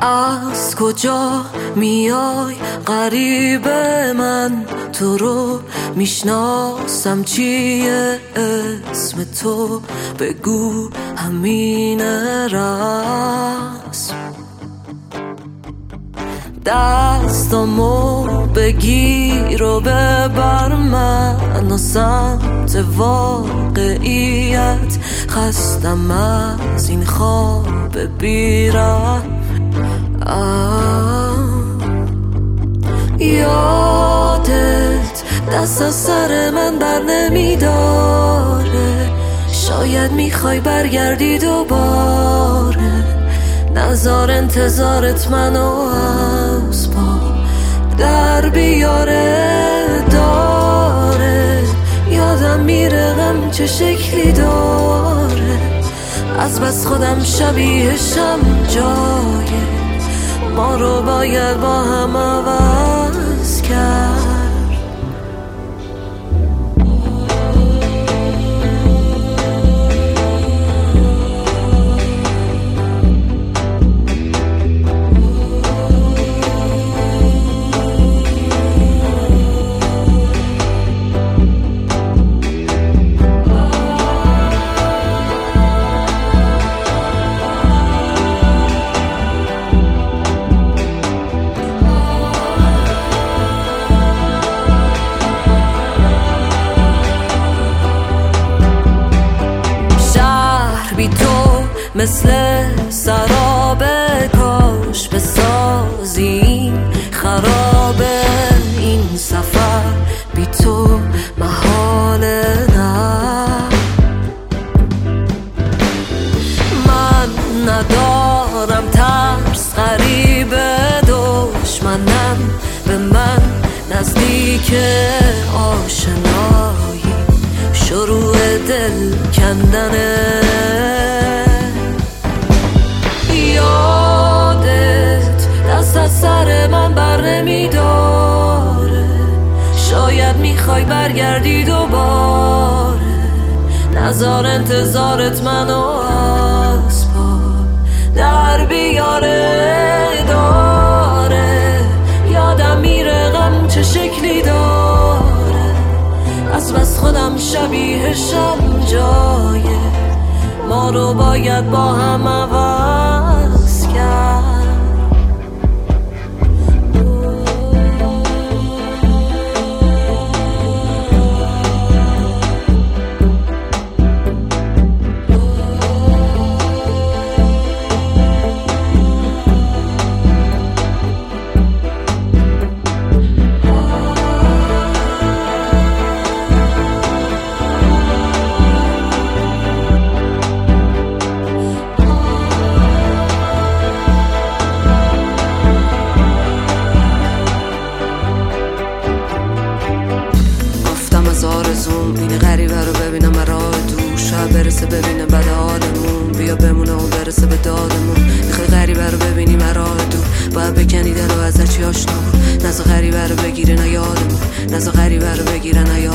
از کجا میای غریب من؟ تو رو میشناسم چیه اسم تو؟ بگو همین رسم. دستامو بگیر و ببر من و سمت واقعیت. خستم از این خواب بیرم. یادت دست از سر من بر نمیداره. شاید میخوای برگردی دوباره. نزار انتظارت منو از پا در بیاره. داره یادم میره غم چه شکلی داره. از بس خودم شبیهشم جای ما رو باید با هم عوض کرد. بی تو مثل سراب، کاش بسازیم خراب این سفر. بی تو محاله نه. من ندارم ترس، غریب دشمنم به من نزدیک. آشنایی شروع دل کندنه. یادت دست از سر من بر نمیداره. شاید میخوای برگردی دوباره. نزار انتظارت منو از پا در بیاره. داره یادم میره غم چه شکلی داره. از بس خودم شبیهشم جای ما رو باید با هم عوض کرد. آرزوم این غریبه رو ببینم راه دور. شب برسه ببینه بد حالمون. بیا بمونه و برسه به دادمون. میخوای غریبه رو ببینیم راه دور. باید بکنی دل و ازش آشنا. نزا غریبه رو بگیره نه یادمون. نزا غریبه رو بگیره نه یادمون.